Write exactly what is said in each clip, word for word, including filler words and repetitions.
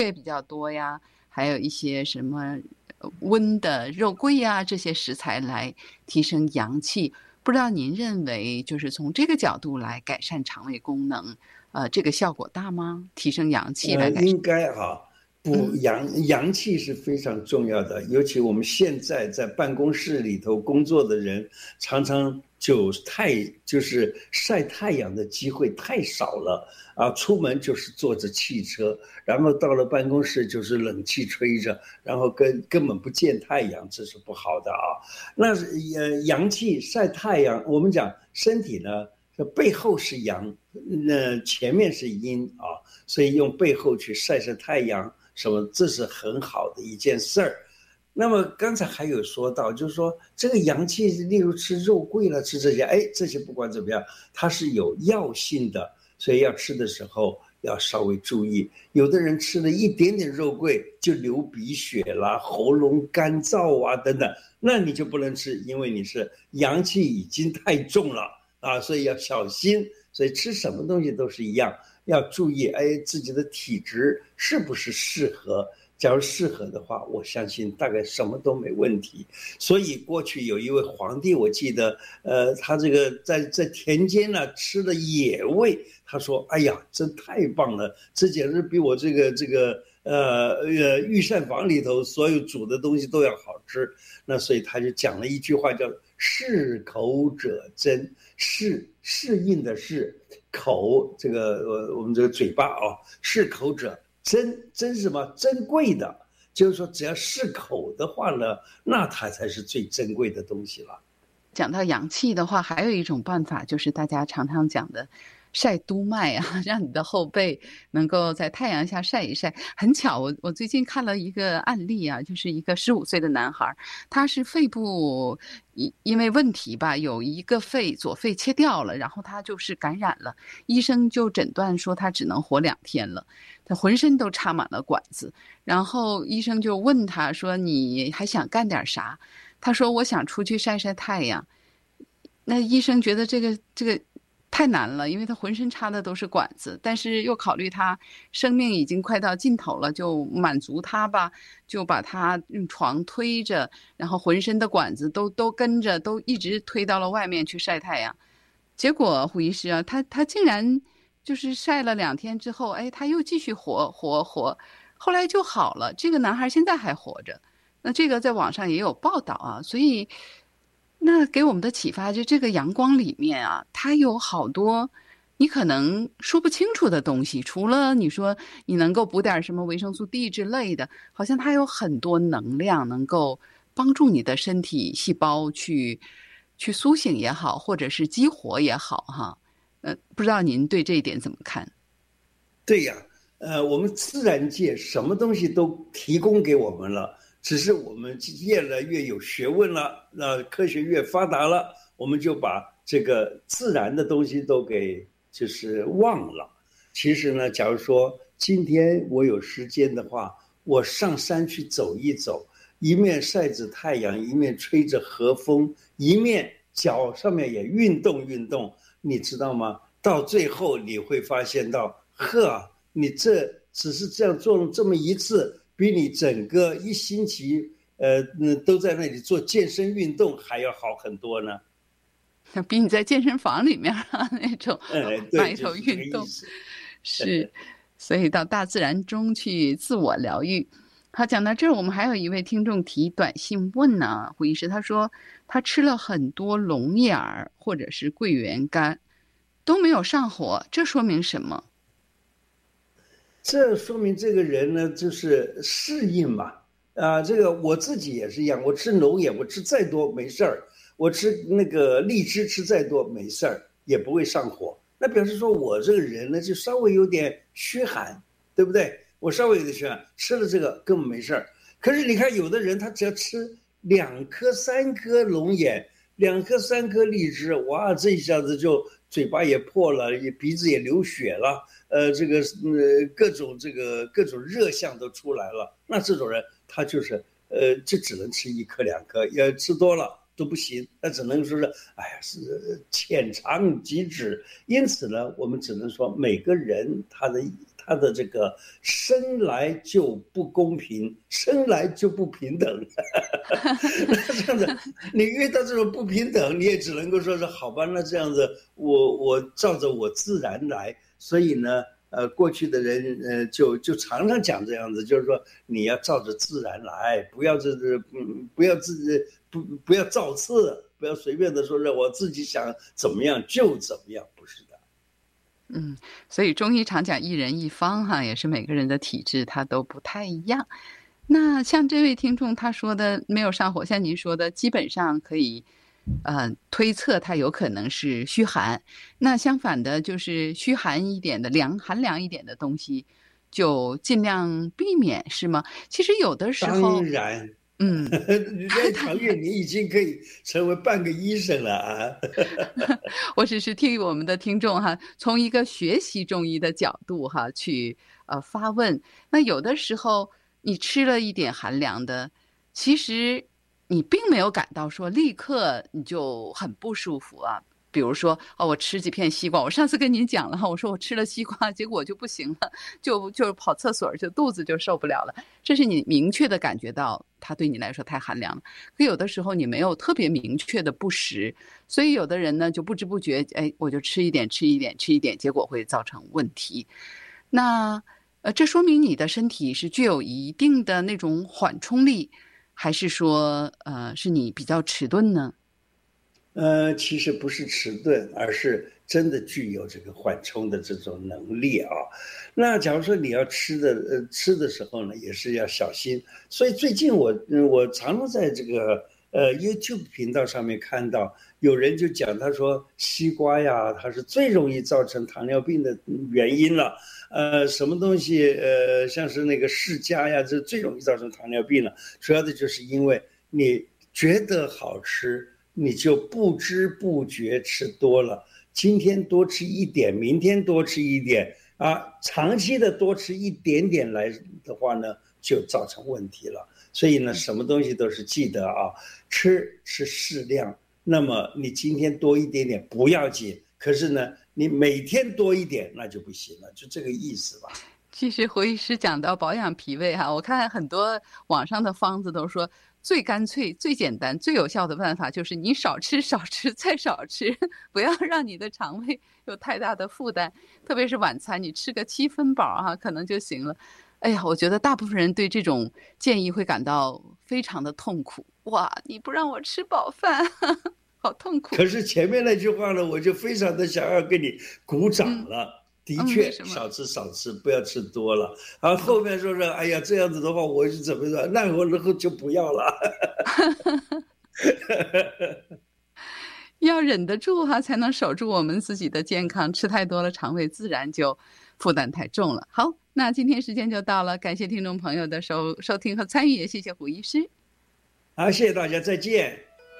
也比较多呀，还有一些什么温的肉桂呀这些食材来提升阳气。不知道您认为就是从这个角度来改善肠胃功能，呃，这个效果大吗？提升阳气来改善？ 呃，应该哈，不， 嗯阳阳气是非常重要的，尤其我们现在在办公室里头工作的人，常常就太就是晒太阳的机会太少了啊，出门就是坐着汽车，然后到了办公室就是冷气吹着，然后根根本不见太阳，这是不好的啊。那呃，阳气晒太阳，我们讲身体呢，背后是阳，那前面是阴啊。所以用背后去晒晒太阳什么，这是很好的一件事儿。那么刚才还有说到，就是说这个阳气，例如吃肉桂了，吃这些，哎，这些不管怎么样，它是有药性的，所以要吃的时候要稍微注意。有的人吃了一点点肉桂就流鼻血啦，喉咙干燥啊等等，那你就不能吃，因为你是阳气已经太重了啊，所以要小心。所以吃什么东西都是一样，要注意，哎，自己的体质是不是适合？假如适合的话，我相信大概什么都没问题。所以过去有一位皇帝，我记得，呃，他这个在在田间呢吃了野味，他说：“哎呀，真太棒了，这简直比我这个这个呃呃御膳房里头所有煮的东西都要好吃。”那所以他就讲了一句话，叫“适口者珍”，适适应的适。口这个呃我们这个嘴巴啊，适口者珍，珍是什么？珍贵的，就是说只要适口的话呢，那它才是最珍贵的东西了。 讲到阳气的话，还有一种办法就是大家常常讲的晒督脉啊，让你的后背能够在太阳下晒一晒。很巧，我我最近看了一个案例啊，就是一个十五岁的男孩，他是肺部因因为问题吧，有一个肺左肺切掉了，然后他就是感染了，医生就诊断说他只能活两天了，他浑身都插满了管子，然后医生就问他说：“你还想干点啥？”他说：“我想出去晒晒太阳。”那医生觉得这个这个太难了，因为他浑身插的都是管子，但是又考虑他生命已经快到尽头了，就满足他吧，就把他用床推着，然后浑身的管子都都跟着，都一直推到了外面去晒太阳。结果胡医师啊，他他竟然就是晒了两天之后，哎，他又继续活活活，后来就好了。这个男孩现在还活着。那这个在网上也有报道啊，所以那给我们的启发就这个阳光里面啊，它有好多你可能说不清楚的东西，除了你说你能够补点什么维生素 D 之类的，好像它有很多能量能够帮助你的身体细胞去去苏醒也好，或者是激活也好哈。呃，不知道您对这一点怎么看？ 对呀，呃，我们自然界什么东西都提供给我们了。只是我们越来越有学问了，那科学越发达了，我们就把这个自然的东西都给就是忘了。其实呢，假如说今天我有时间的话，我上山去走一走，一面晒着太阳，一面吹着和风，一面脚上面也运动运动，你知道吗？到最后你会发现到，呵，你这只是这样做了这么一次，比你整个一星期呃都在那里做健身运动还要好很多呢。 比你在健身房里面那种埋头运动， 就是是，所以到大自然中去自我疗愈。好，讲到这儿，我们还有一位听众提短信问呢，胡医师，他说他吃了很多龙眼儿或者是桂圆干，都没有上火，这说明什么？ 这说明这个人呢，就是适应嘛。啊，这个我自己也是一样，我吃龙眼，我吃再多没事儿，我吃那个荔枝吃再多没事儿，也不会上火。那表示说我这个人呢，就稍微有点虚寒，对不对？我稍微有点虚寒，吃了这个根本没事儿。可是你看，有的人他只要吃两颗、三颗龙眼，两颗、三颗荔枝，哇，这一下子就嘴巴也破了，也鼻子也流血了。呃，这个呃各种这个各种热象都出来了，那这种人他就是呃就只能吃一颗两颗，要吃多了都不行，那只能说是哎呀是浅尝即止。因此呢，我们只能说每个人他的他他的这个生来就不公平，生来就不平等。那这样子，你遇到这种不平等，你也只能够说是好吧，那这样子，我我照着我自然来。所以呢，呃，过去的人呃就就常常讲这样子，就是说你要照着自然来，不要这这嗯不要自己不不要造次，不要随便的说是我自己想怎么样就怎么样，不是的。 嗯，所以中医常讲一人一方哈，也是每个人的体质它都不太一样。那像这位听众他说的没有上火，像您说的，基本上可以。呃，推测它有可能是虚寒。那相反的，就是虚寒一点的、凉寒凉一点的东西，就尽量避免，是吗？其实有的时候， 当然， 嗯， 你在唐月，你已经可以成为半个医生了啊！ 我只是替我们的听众哈，从一个学习中医的角度哈去呃发问。那有的时候你吃了一点寒凉的，其实。你并没有感到说立刻你就很不舒服啊，比如说哦，我吃几片西瓜，我上次跟您讲了哈，我说我吃了西瓜，结果就不行了，就就跑厕所，就肚子就受不了了。这是你明确的感觉到它对你来说太寒凉了。可有的时候你没有特别明确的不食，所以有的人呢就不知不觉，哎，我就吃一点吃一点吃一点，结果会造成问题。那呃，这说明你的身体是具有一定的那种缓冲力。还是说，呃，是你比较迟钝呢？ 呃，其实不是迟钝，而是真的具有这个缓冲的这种能力啊。那假如说你要吃的，呃，吃的时候呢，也是要小心。所以最近我，嗯，我常常在这个呃 YouTube 频道上面看到有人就讲，他说西瓜呀，它是最容易造成糖尿病的原因了。呃，什么东西，呃，像是那个释迦呀，这最容易造成糖尿病了。主要的就是因为你觉得好吃，你就不知不觉吃多了。今天多吃一点，明天多吃一点啊，长期的多吃一点点来的话呢，就造成问题了。所以呢，什么东西都是记得啊，吃是适量。那么你今天多一点点不要紧，可是呢，你每天多一点那就不行了，就这个意思吧。 其实胡医师讲到保养脾胃哈，我看很多网上的方子都说最干脆、最简单、最有效的办法就是你少吃、少吃再少吃，不要让你的肠胃有太大的负担。特别是晚餐，你吃个七分饱哈，可能就行了。哎呀，我觉得大部分人对这种建议会感到非常的痛苦。哇，你不让我吃饱饭，好痛苦。 可是前面那句话呢，我就非常的想要给你鼓掌了。嗯的确， 嗯、 少吃少吃，不要吃多了。然后后面说是，哎呀，这样子的话，我是怎么说？那我然后就不要了。 要忍得住哈，才能守住我们自己的健康。吃太多了，肠胃自然就负担太重了。好，那今天时间就到了，感谢听众朋友的收收听和参与，也谢谢胡医师。 好，谢谢大家，再见。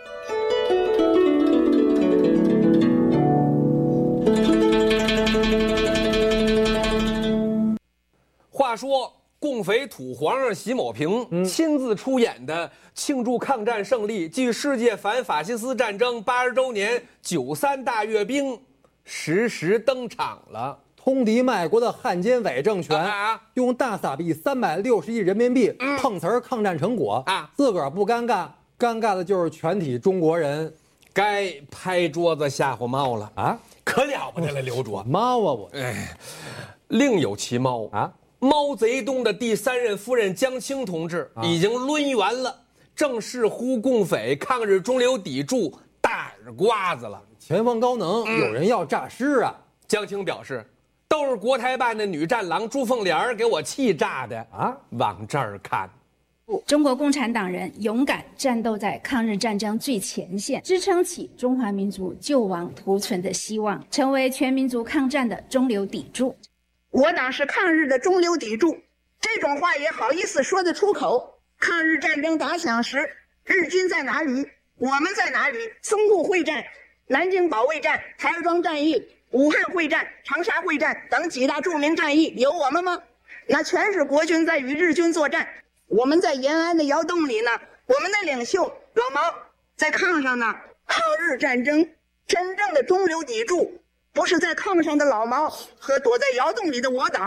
话说共匪土皇上习某平、嗯、亲自出演的庆祝抗战胜利暨世界反法西斯战争八十周年九三大阅兵实时登场了。 通敌卖国的汉奸伪政权、 啊、 用大撒币三百六十亿人民币、嗯、碰瓷儿抗战成果啊，自个儿不尴尬，尴尬的就是全体中国人。 该拍桌子吓唬猫了啊！可了不得了，刘卓猫啊我！ 哎，另有其猫啊！毛泽东的第三任夫人江青同志已经抡圆了，正式呼共匪抗日中流砥柱大耳刮子了。 前方高能，嗯、有人要诈尸啊！ 江青表示，都是国台办的女战狼朱凤莲给我气炸的啊！往这儿看。 中国共产党人勇敢战斗在抗日战争最前线，支撑起中华民族救亡图存的希望，成为全民族抗战的中流砥柱。 我党是抗日的中流砥柱，这种话也好意思说得出口。抗日战争打响时，日军在哪里？我们在哪里？淞沪会战、南京保卫战、台儿庄战役、武汉会战、长沙会战等几大著名战役有我们吗？那全是国军在与日军作战。我们在延安的窑洞里呢，我们的领袖老毛在炕上呢。抗日战争真正的中流砥柱，不是在炕上的老毛和躲在窑洞里的我党，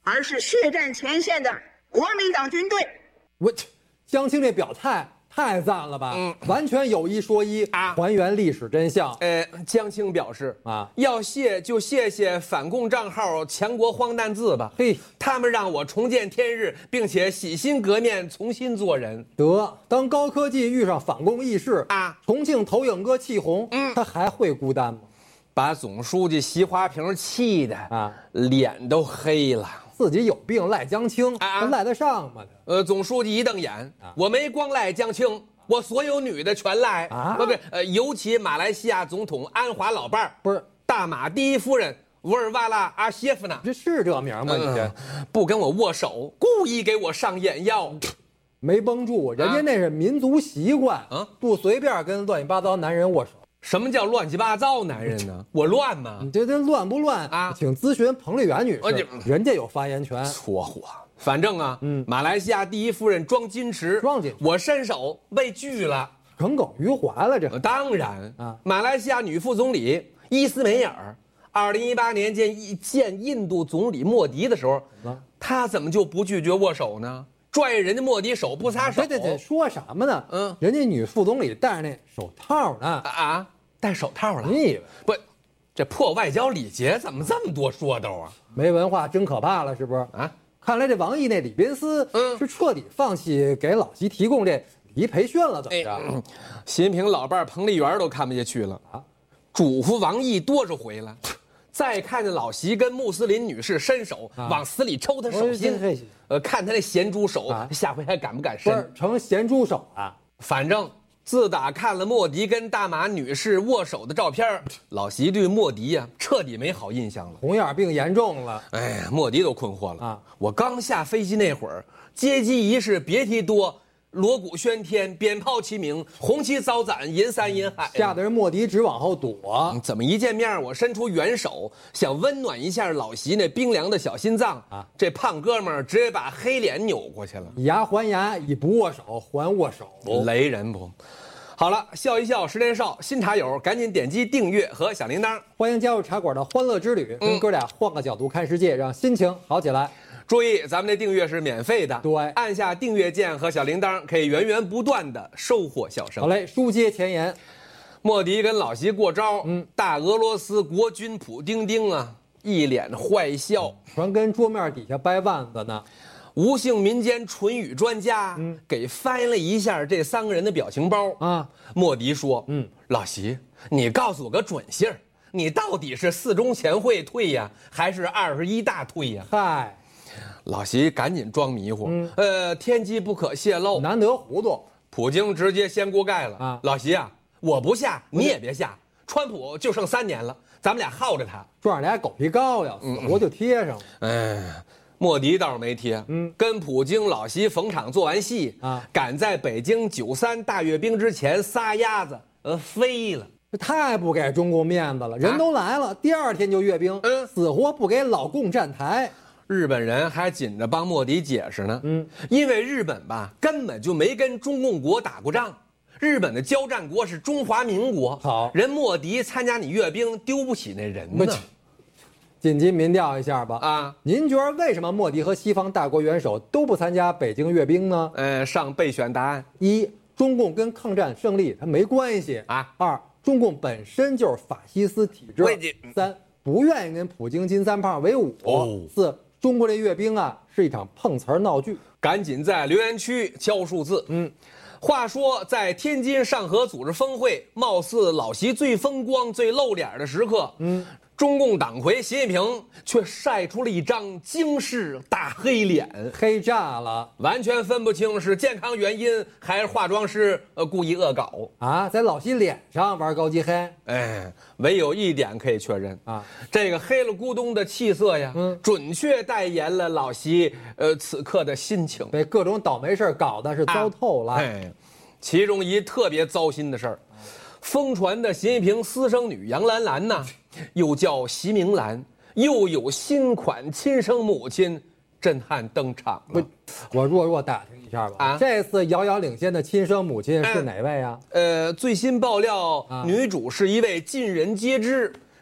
而是血战前线的国民党军队。 我，江青这表态太赞了吧？嗯，完全有一说一啊，还原历史真相。 呃，江青表示啊，要谢就谢谢反共账号强国荒诞字吧。嘿，他们让我重见天日，并且洗心革面，重新做人。 得，当高科技遇上反共义士啊，重庆投影哥气红，嗯，他还会孤单吗？ 把总书记习华平气的啊，脸都黑了。 自己有病赖江青，啊、赖得上吗？ 呃，总书记一瞪眼，啊、我没光赖江青，我所有女的全赖啊！不不，呃，尤其马来西亚总统安华老伴儿，不是大马第一夫人沃尔瓦拉阿谢夫娜， 这是这名吗？你这、呃、 不跟我握手，故意给我上眼药， 没绷住，人家那是民族习惯，啊、不随便跟乱七八糟男人握手。 什么叫乱七八糟男人呢？我乱吗？ 你这这乱不乱啊？请咨询彭丽媛女士，人家有发言权。 搓火，反正啊，嗯，马来西亚第一夫人装矜持， 装矜持， 我伸手被拒了， 耿耿于怀了。这当然啊，马来西亚女副总理伊斯梅尔，二零一八年见见印度总理莫迪的时候，他怎么就不拒绝握手呢？拽人家莫迪手不撒手， 对对对，说什么呢？嗯，人家女副总理戴着那手套呢啊，戴手套了。 你以为不？这破外交礼节怎么这么多说道啊？ 没文化真可怕了，是不是啊？看来这王毅那李宾斯嗯是彻底放弃给老习提供这礼仪培训了，怎么着？哎、 习近平老伴彭丽媛都看不下去了啊，嘱咐王毅多少回了。再看见老习跟穆斯林女士伸手、啊、往死里抽他手心，呃，看他那咸猪手，啊、下回还敢不敢伸？ 不是成咸猪手啊！ 反正自打看了莫迪跟大马女士握手的照片，老习对莫迪呀、啊、彻底没好印象了， 红眼病严重了。 哎呀，莫迪都困惑了啊！我刚下飞机那会儿，接机仪式别提多。锣鼓喧天，鞭炮齐鸣，红旗招展，银山银海， 吓得人莫迪直往后躲。 怎么一见面，我伸出援手，想温暖一下老习那冰凉的小心脏啊！这胖哥们儿直接把黑脸扭过去了。 以牙还牙，以不握手还握手， 雷人不？好了，笑一笑，十年少，新茶友赶紧点击订阅和小铃铛， 欢迎加入茶馆的欢乐之旅，跟哥俩换个角度看世界，让心情好起来。 注意，咱们这订阅是免费的， 对， 按下订阅键和小铃铛，可以源源不断的收获笑声。 好嘞，书接前言， 莫迪跟老习过招，嗯，大俄罗斯国军普丁丁啊，一脸坏笑， 全跟桌面底下掰腕子呢。 吴姓民间唇语专家，嗯，给翻了一下这三个人的表情包啊。莫迪说，嗯，老习，你告诉我个准信儿，你到底是四中全会退呀，还是二十一大退呀？ 嗨。 老习赶紧装迷糊，嗯、呃，天机不可泄露， 难得糊涂。 普京直接掀锅盖了啊！老习啊，我不下，你也别下。川普就剩三年了，咱们俩耗着他， 撞上俩狗皮膏药，死活就贴上了。 哎，莫迪倒是没贴，嗯，跟普京、老习逢场做完戏啊，赶在北京九三大阅兵之前撒丫子，呃，飞了。 这太不给中共面子了，人都来了，啊、第二天就阅兵，嗯，死活不给老共站台。 日本人还紧着帮莫迪解释呢，嗯，因为日本吧根本就没跟中共国打过仗，日本的交战国是中华民国。 好， 人莫迪参加你阅兵，丢不起那人呢。 紧急民调一下吧，啊，您觉得为什么莫迪和西方大国元首都不参加北京阅兵呢？ 呃，上备选答案： 一，中共跟抗战胜利它没关系啊；二，中共本身就是法西斯体制；三，不愿意跟普京金三胖为伍；哦、四。中国这阅兵啊，是一场碰瓷儿闹剧。 赶紧在留言区敲数字。嗯，话说在天津上合组织峰会，貌似老习最风光、最露脸的时刻，嗯，中共党魁习近平却晒出了一张惊世大黑脸， 黑炸了， 完全分不清是健康原因还是化妆师呃故意恶搞啊，在老习脸上玩高级黑。 哎，唯有一点可以确认啊，这个黑了咕咚的气色呀，嗯，准确代言了老习呃此刻的心情， 被各种倒霉事搞的是糟透了。啊、哎， 其中一特别糟心的事儿。疯传的习近平私生女杨兰兰呐，又叫习明兰，又有新款亲生母亲震撼登场了。 我弱弱打听一下吧，啊，这次遥遥领先的亲生母亲是哪位啊？ 呃，最新爆料，啊、女主是一位尽人皆知、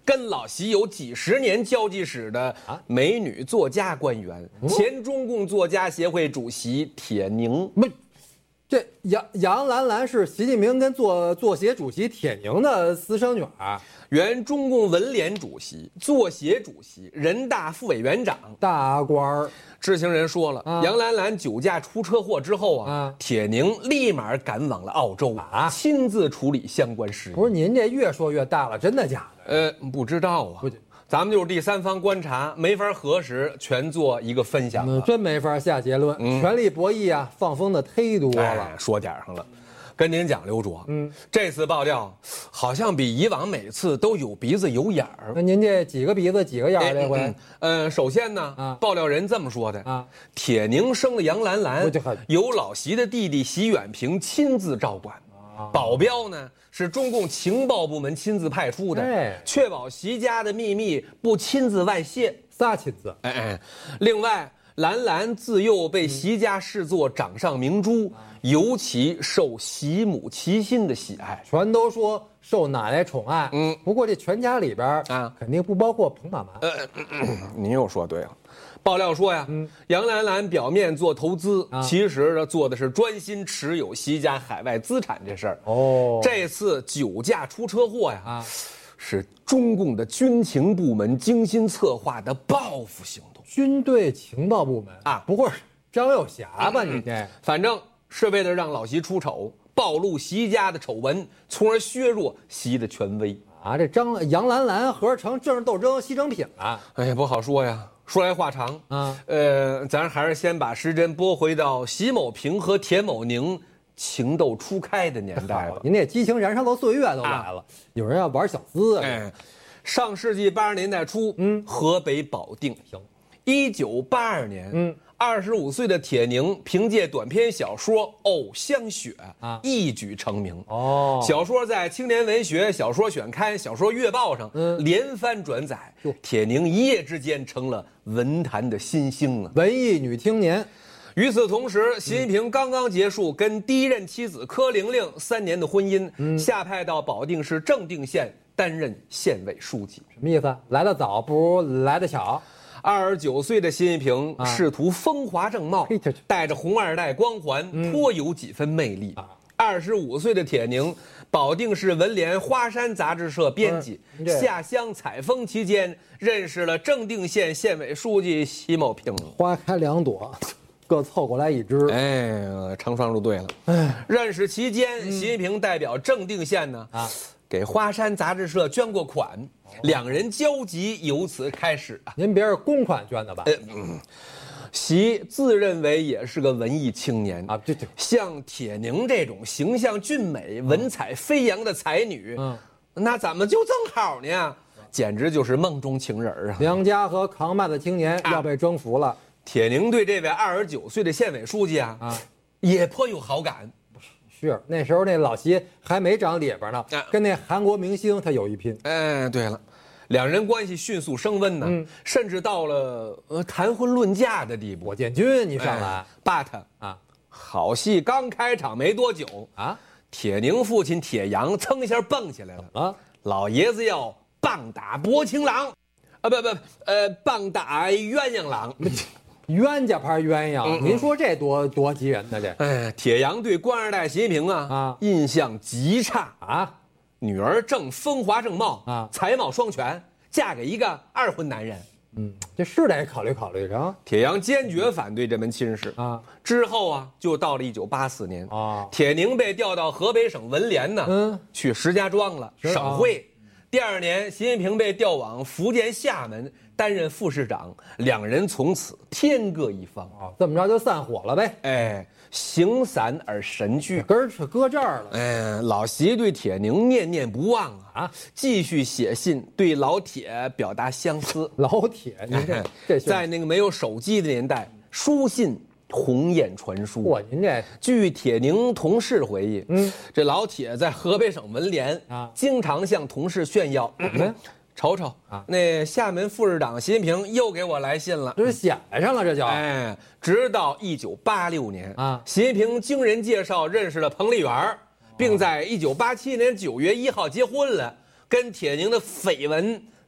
跟老习有几十年交际史的美女作家官员，啊、前中共作家协会主席铁凝。 不，这杨杨兰兰是习近平跟作作协主席铁凝的私生女儿， 原中共文联主席、作协主席、人大副委员长， 大官儿。 知情人说了，啊、杨兰兰酒驾出车祸之后啊，啊铁凝立马赶往了澳洲啊，亲自处理相关事宜。 不是您这越说越大了，真的假的？ 呃，不知道啊，不，咱们就是第三方观察，没法核实，全做一个分享、 嗯。真没法下结论。嗯、权力博弈啊，放风的忒多了、 哎，说点上了。跟您讲，刘卓，嗯，这次爆料好像比以往每次都有鼻子有眼儿。 那您这几个鼻子几个眼儿这回？ 嗯，呃，首先呢，啊，爆料人这么说的啊，铁凝生的杨兰兰由老习的弟弟习远平亲自照管，啊、保镖呢是中共情报部门亲自派出的，哎、确保习家的秘密不亲自外泄。 仨亲自， 哎哎，另外。兰兰自幼被习家视作掌上明珠，嗯、尤其受习母齐心的喜爱。 全都说受奶奶宠爱，嗯，不过这全家里边啊，肯定不包括彭妈妈。呃， 嗯嗯、您又说对了。爆料说呀，嗯、杨兰兰表面做投资，啊、其实呢做的是专心持有习家海外资产这事儿。哦，这次酒驾出车祸呀，啊、是中共的军情部门精心策划的报复行动。 军队情报部门啊，不会是张幼霞吧？你这， 反正是为了让老习出丑，暴露习家的丑闻，从而削弱习的权威啊！这张杨兰兰合成政治斗争牺牲品了。 哎呀，不好说呀。说来话长啊，呃，咱还是先把时针拨回到习某平和田某宁情窦初开的年代吧。 您那激情燃烧的岁月都来了，啊、有人要玩小资啊！ 哎，上世纪八十年代初，嗯，河北保定行。一九八二年，嗯，二十五岁的铁凝凭借短篇小说《藕香雪》啊，一举成名。哦，小说在《青年文学小说选刊》《小说月报》上，嗯，连番转载。铁凝一夜之间成了文坛的新星啊， 文艺女青年。 与此同时，习近平刚刚结束跟第一任妻子柯玲玲三年的婚姻，嗯，下派到保定市正定县担任县委书记。 什么意思？来得早不如来得巧。 二十九岁的习近平仕途风华正茂，带着红二代光环，颇有几分魅力。二十五岁的铁凝，保定市文联花山杂志社编辑，下乡采风期间认识了正定县县委书记习某平。 花开两朵，各凑过来一枝。 哎，成双入对了。哎，认识期间，习近平代表正定县呢啊，给花山杂志社捐过款。两人交集由此开始啊！ 您别是公款捐的吧？呃， 嗯，习自认为也是个文艺青年啊，对对，像铁凝这种形象俊美、文采飞扬的才女，嗯，那怎么就正好呢？简直就是梦中情人啊！ 良家和扛把子青年要被征服了。啊、 铁凝对这位二十九岁的县委书记啊，啊，也颇有好感。 是那时候那老习还没长咧巴呢，啊、跟那韩国明星他有一拼。 哎，对了，两人关系迅速升温呢，嗯、甚至到了呃谈婚论嫁的地步。 火箭军，你上来、 哎、，but 啊，好戏刚开场没多久啊，铁凝父亲铁阳噌一下蹦起来了啊，老爷子要棒打薄情郎，啊不不呃棒打鸳鸯郎。 冤家牌鸳鸯，嗯嗯您说这多多急人呢？这哎，铁阳对官二代习近平啊啊印象极差啊，女儿正风华正茂啊，才貌双全，嫁给一个二婚男人， 嗯，这是得考虑考虑着。 铁阳坚决反对这门亲事啊。之后啊，就到了一九八四年啊，铁凝被调到河北省文联呢，嗯，去石家庄了，省会。第二年，习近平被调往福建厦门担任副市长，两人从此天各一方啊，这么着就散伙了呗。 哎，形散而神聚， 根儿是搁这儿了。 哎，老习对铁凝念念不忘啊，啊，继续写信对老铁表达相思。 老铁，您这、哎、这在那个没有手机的年代，书信鸿雁传书。 嚯，您这据铁凝同事回忆，嗯，这老铁在河北省文联啊，经常向同事炫耀，嗯，瞅瞅啊，那厦门副市长习近平又给我来信了， 这是显摆上了，这叫。 哎，直到一九八六年啊，习近平经人介绍认识了彭丽媛，并在一九八七年九月一号结婚了，跟铁凝的绯闻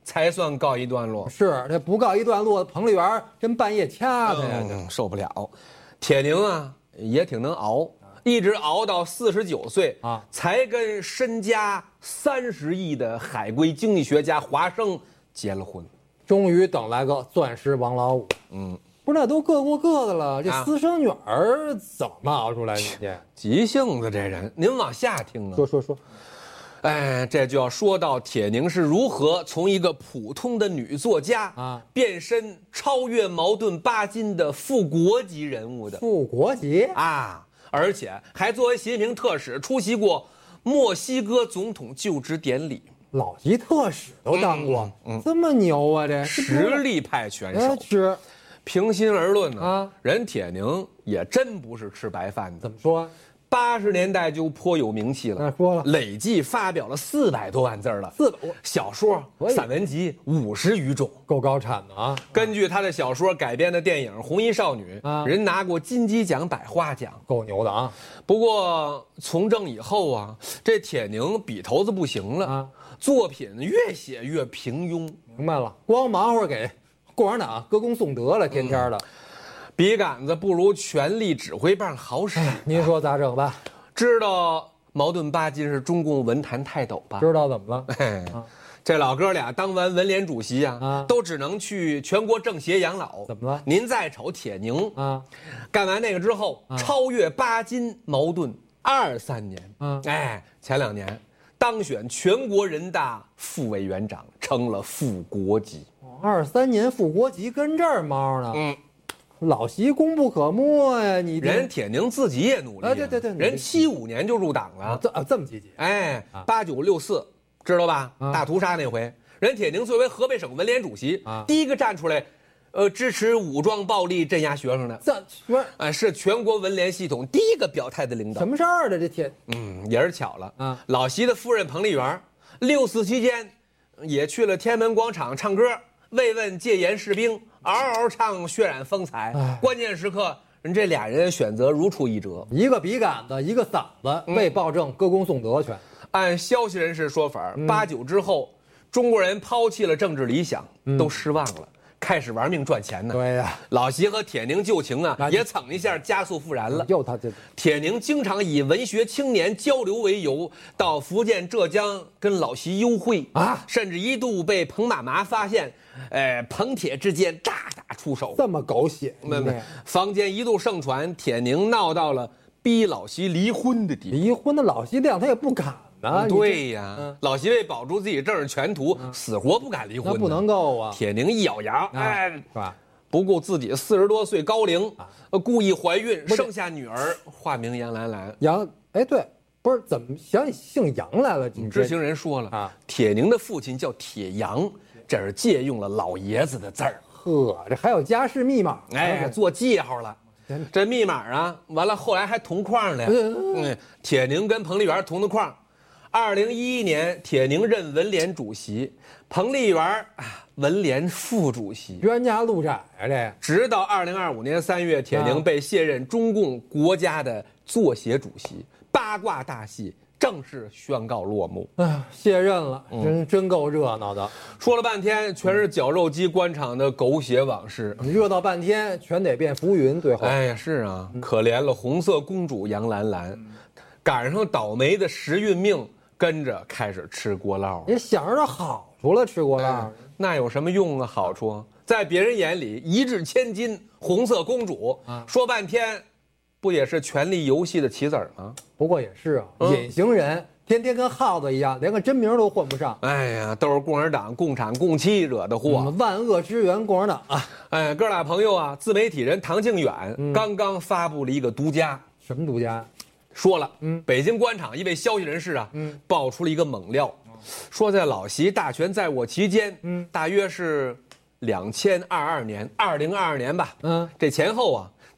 才算告一段落。 是，这不告一段落，彭丽媛真半夜掐的呀， 嗯，受不了。铁凝啊，也挺能熬，一直熬到四十九岁啊，才跟身家三十亿的海归经济学家华生结了婚。 终于等来个钻石王老五。嗯，不是，那都各过各的了，这私生女儿怎么熬出来的？这急性子这人，您往下听啊。 说说说。 哎，这就要说到铁凝是如何从一个普通的女作家啊，变身超越矛盾巴金的副国级人物的。 副国级啊，而且还作为习近平特使出席过墨西哥总统就职典礼。 老级特使都当过，嗯嗯、这么牛啊！这实力派选手。 是， 平心而论呢，啊，人铁凝也真不是吃白饭的。 怎么说？ 八十年代就颇有名气了， 那说了， 累计发表了四百多万字了， 四百小说、散文集五十余种， 够高产的啊！ 根据他的小说改编的电影《红衣少女》，啊，人拿过金鸡奖、百花奖， 够牛的啊！ 不过从政以后啊，这铁凝笔头子不行了，啊，作品越写越平庸。 明白了，光忙活给共产党歌功颂德了，天天的。嗯， 笔杆子不如权力指挥棒好使，哎， 您说咋整吧？ 知道矛盾巴金是中共文坛泰斗吧？ 知道怎么了？ 哎，啊，这老哥俩当完文联主席啊，啊都只能去全国政协养老。 怎么了？ 您再瞅铁凝啊，干完那个之后，啊，超越巴金矛盾二三年，啊，哎，前两年当选全国人大副委员长，成了副国级。 二三年副国级跟这儿猫呢？嗯。老习功不可没呀！你人铁凝自己也努力啊， 对对对， 人七五年就入党了， 这啊这么积极， 哎，八九六四知道吧？大屠杀那回，人铁凝作为河北省文联主席啊，第一个站出来，呃，支持武装暴力镇压学生的， 这不是啊，是全国文联系统第一个表态的领导。 什么事儿的这铁？ 嗯，也是巧了啊，老习的夫人彭丽媛，六四期间也去了天安门广场唱歌，慰问戒严士兵。嗷嗷唱，渲染风采。关键时刻，人这俩人选择如出一辙， 一个笔杆子，一个嗓子，为暴政歌功颂德全。 按消息人士说法，八九之后，中国人抛弃了政治理想，都失望了，开始玩命赚钱呢。 对呀， 老习和铁凝旧情啊，也蹭一下加速复燃了。 又他这铁凝经常以文学青年交流为由，到福建、浙江跟老习幽会啊，甚至一度被彭妈妈发现。哎，彭铁之间大打出手， 这么狗血！ 没没，坊间一度盛传铁凝闹到了逼老习离婚的地步。 离婚的老习亮他也不敢啊。 对呀，嗯，老习为保住自己政治前途，嗯，死活不敢离婚。 那不能够啊！ 铁凝一咬牙，哎， 是吧？ 不顾自己四十多岁高龄，呃，故意怀孕生下女儿，化名杨兰兰。 杨，哎，对，不是怎么想起姓杨来了？ 知情人说了啊，铁凝的父亲叫铁杨。这是借用了老爷子的字儿， 呵，这还有家世密码， 哎，做记号了。这密码啊，完了后来还同框了。嗯，铁凝跟彭丽媛同的框。二零一一年，铁凝任文联主席，彭丽媛啊文联副主席。 冤家路窄啊，这。 直到二零二五年三月，铁凝被卸任中共国家的作协主席，八卦大戏正式宣告落幕。 哎，卸任了，真、嗯、真够热闹的。 说了半天，全是绞肉机官场的狗血往事。 热闹半天，全得变浮云。最后， 哎呀，是啊，嗯、可怜了红色公主杨兰兰，嗯、赶上倒霉的时运命，跟着开始吃锅烙。 也想着好处了，吃锅烙、哎， 那有什么用啊？好处在别人眼里一掷千金，红色公主，啊、说半天。不也是权力游戏的棋子儿吗？ 不过也是啊，嗯、隐形人天天跟耗子一样，连个真名都混不上。 哎呀，都是共产党、共产共妻惹的祸。 嗯、万恶之源，共产党啊！ 哎，哥俩朋友啊，自媒体人唐靖远、嗯、刚刚发布了一个独家。 什么独家？ 说了，嗯，北京官场一位消息人士啊，嗯，爆出了一个猛料，说在老习大权在握期间，嗯，大约是两千二二年、二零二二年吧，嗯，这前后啊。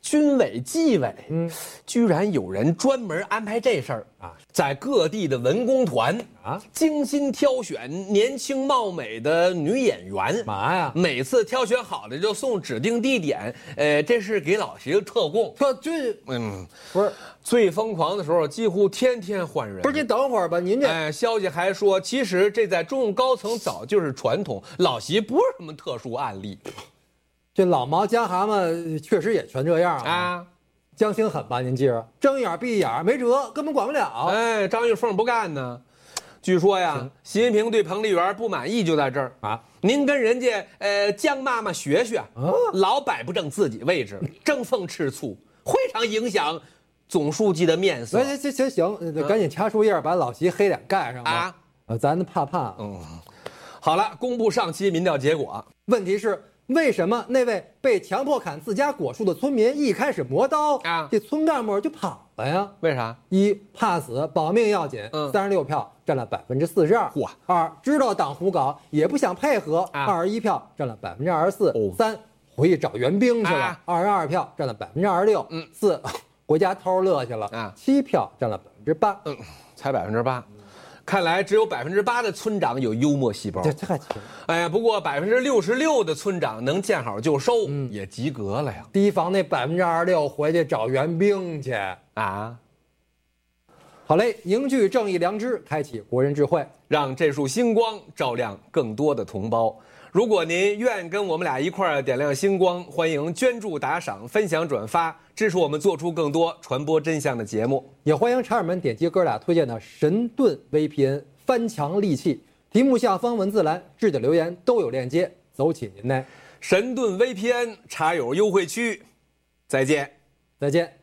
军委、纪委， 嗯， 居然有人专门安排这事儿啊，在各地的文工团啊，精心挑选年轻貌美的女演员。 嘛呀？ 每次挑选好的就送指定地点，呃，这是给老徐特供。 特这， 嗯， 不是最疯狂的时候，几乎天天换人。 不是，你等会儿吧，您这， 哎，消息还说，其实这在中共高层早就是传统，老习不是什么特殊案例。 这老毛江蛤蟆确实也全这样啊。 啊， 江青狠吧？您记着，睁一眼闭一眼，没辙，根本管不了。 哎，张玉凤不干呢。据说呀，习近平对彭丽媛不满意就在这儿啊。您跟人家呃江妈妈学学，啊、老摆不正自己位置，争风吃醋，非常影响总书记的面色。 行行行行，赶紧掐树叶，把老习黑脸盖上吧。啊，呃，咱怕怕。 嗯，好了，公布上期民调结果。 问题是。为什么那位被强迫砍自家果树的村民一开始磨刀啊，这村干部就跑了呀？ 为啥？ 一怕死，保命要紧，三十六票占了百分之四十二。嚯！二知道党胡搞也不想配合，二十一票占了百分之二十四。三回去找援兵去了，二十二票占了百分之二十六。嗯，四回家偷乐去了啊，七票占了百分之八。 嗯，才百分之八。看来只有百分之八的村长有幽默细胞， 这这还行。 哎呀，不过百分之六十六的村长能见好就收，嗯，也及格了呀。 提防那百分之二十六回去找援兵去啊！ 好嘞，凝聚正义良知，开启国人智慧， 让这束星光照亮更多的同胞。如果您愿跟我们俩一块儿点亮星光，欢迎捐助打赏、分享转发，支持我们做出更多传播真相的节目。 也欢迎茶友们点击哥俩推荐的神盾 V P N 翻墙利器，题目下方文字栏置顶留言都有链接，走起您呢。 神盾 V P N 茶友优惠区，再见， 再见。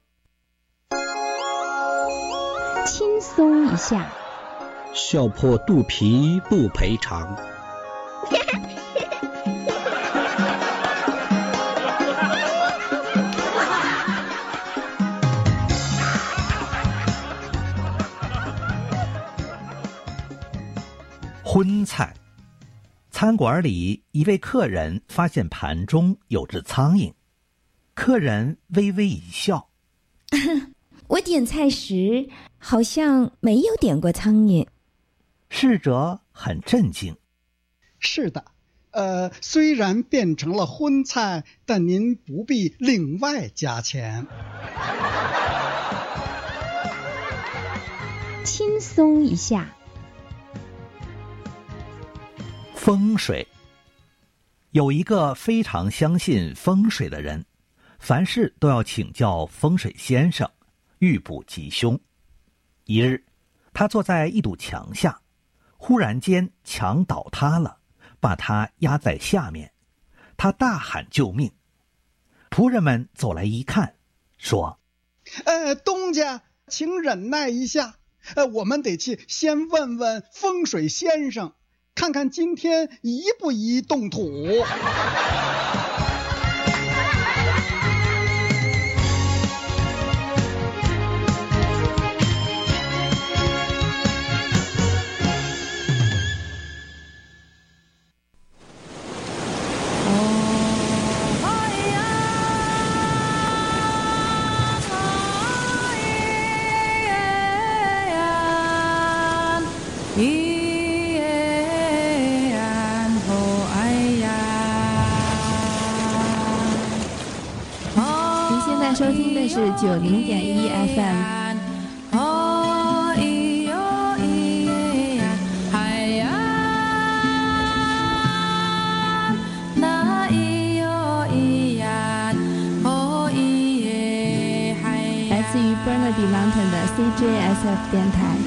轻松一下， 笑破肚皮不赔偿。荤菜，餐馆里一位客人发现盘中有只苍蝇，客人微微一笑：“ 我点菜时好像没有点过苍蝇。” 侍者很震惊：“ 是的，呃，虽然变成了荤菜，但您不必另外加钱。” 轻松一下。 风水，有一个非常相信风水的人，凡事都要请教风水先生，预卜吉凶。一日，他坐在一堵墙下，忽然间墙倒塌了，把他压在下面，他大喊救命。仆人们走来一看，说：“ 呃，东家，请忍耐一下，呃，我们得去先问问风水先生。”看看今天宜不宜动土。 收听的是九零点一 F M。来自于 Burnaby Mountain 的 C J S F 电台。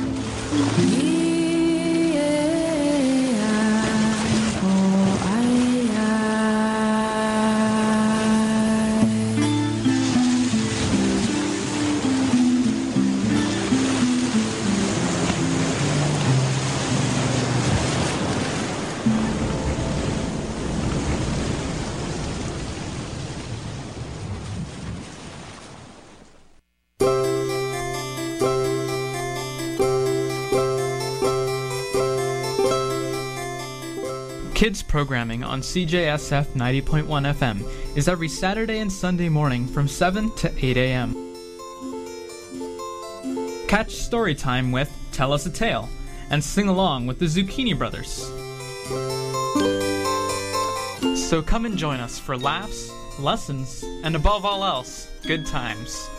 Kids programming on C J S F ninety point one F M is every Saturday and Sunday morning from seven to eight a.m. Catch Storytime with Tell Us a Tale and sing along with the Zucchini Brothers. So come and join us for laughs, lessons, and above all else, good times.